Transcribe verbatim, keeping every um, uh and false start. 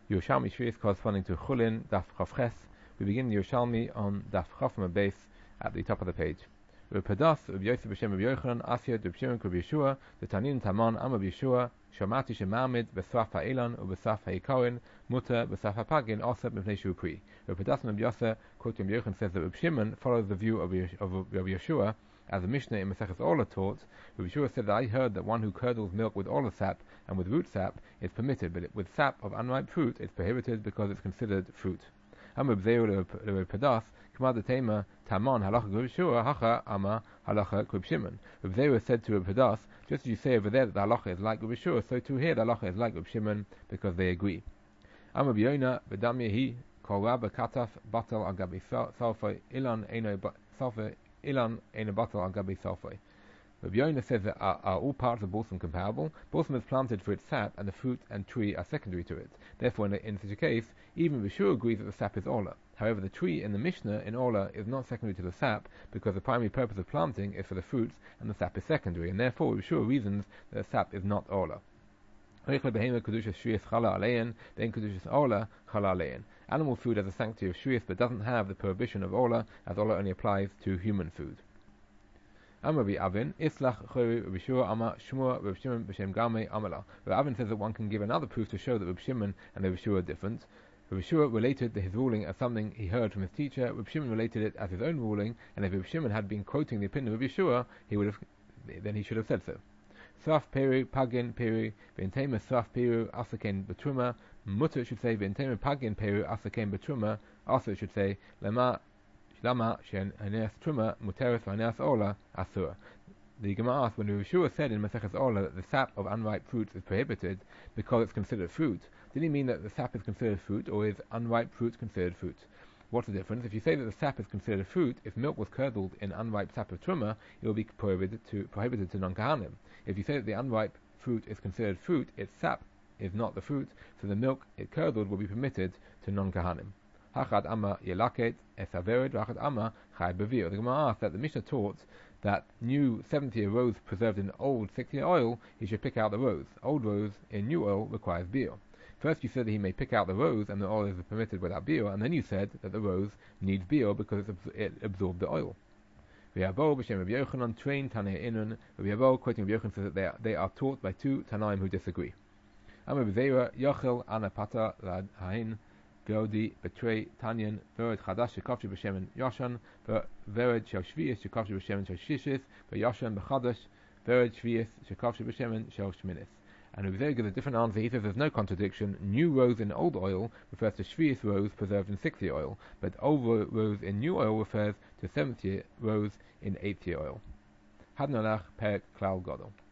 Yerushalmi Shvius corresponding to Chulin, Daf Chavches. We begin Yerushalmi on Daf Chafim base at the top of the page. Repadas Ub Yosef B'Shem Ub Yochanan Asya Ub Shimon Kub Yeshua the Tanin Taman Am Ub Yeshua Shamati Shemamid B'Saf HaElan Ub B'Saf HaYikorin Muta B'Saf HaPagin Osep Mipnei Shu Pri. Repadas Ub Yosef quoting Yochanan says that Ub Shimon follows the view of, Yesh- of, of Yeshua as the Mishnah in Maseches Ola taught. Ub Yeshua said that I heard that one who curdles milk with Ola sap and with root sap is permitted, but with sap of unripe fruit it's prohibited because it's considered fruit. Amr b'zeu le'pedas k'mad tema taman halacha Reb Yeshua hacha ama halacha Reb Shimon. Reb Zeu said to Reb Pedas, just as you say over there that the halacha is like Reb Yeshua, so too here the halacha is like Reb Shimon because they agree. Amr b'yona b'dam yehi kol rabba kataf batal al gabi salfei ilan eno salfei ilan eno batal al gabi salfei. Rabbi Yonah says that are, are all parts of balsam comparable? Balsam is planted for its sap, and the fruit and tree are secondary to it. Therefore, in, a, in such a case, even Yeshua agrees that the sap is Ola. However, the tree in the Mishnah in Ola is not secondary to the sap, because the primary purpose of planting is for the fruits, and the sap is secondary, and therefore Yeshua reasons that the sap is not Ola. Animal food has a sanctity of shuyas, but doesn't have the prohibition of Ola, as Ola only applies to human food. Amar Avin, Islach Chori Reb Yeshua Amar Shmua Reb Shimon B'Shem Gamei Amala. Reb Avin says that one can give another proof to show that Reb Shimon and Reb Yeshua are different. Reb Yeshua related his ruling as something he heard from his teacher. Reb Shimon related it as his own ruling, and if Reb Shimon had been quoting the opinion of Reb Yeshua, he would have, then he should have said so. Sraf Peru Pagin Peru V'intema Sraf Peru Asaken Betruma. Mutter should say V'intema Pagin Peru Asaken Betruma. Also should say Lema. Lama shen haneas truma muteris haneas ola asura. The Gemara asked when Yeshua said in Maseches Ola that the sap of unripe fruits is prohibited because it's considered fruit. Did he mean that the sap is considered fruit, or is unripe fruit considered fruit? What's the difference? If you say that the sap is considered fruit, if milk was curdled in unripe sap of truma, it will be prohibited to prohibited to non-kahanim. If you say that the unripe fruit is considered fruit, its sap is not the fruit, so the milk it curdled will be permitted to non-kahanim. Hachad Amma Yelaket Esavered Rachat Amma Chai Bevir. The Gemara asked that the Mishnah taught that new seventh-year rose preserved in old six-year oil, he should pick out the rose. Old rose in new oil requires beer. First you said that he may pick out the rose and the oil is permitted without beer, and then you said that the rose needs beer because it absorbed the oil. V'yavo b'shem Rabbi Yochanan trained Tanei Inun. Rabbi Yavo quoting Rabbi Yochanan says that they are, they are taught by two Tanaim who disagree. Amar b'zeira Yochel Anapata Lad Hain Godi betray Tanyan Vered Chadash Shekavshi B'Shemen Yoshan Vered Shel Shvius Shekavshi B'Shemen Shel Shishis Yoshan B'Chadash Vered Shvius Shekavshi B'Shemen Shel Shminis. And Rabbi Zera gives a different answer. He says there's no contradiction. New rose in old oil refers to Shvius rose preserved in sixth year oil, but old rose in new oil refers to seventh year rose in eighth year oil. Hadnalach Perek Klal Gadol.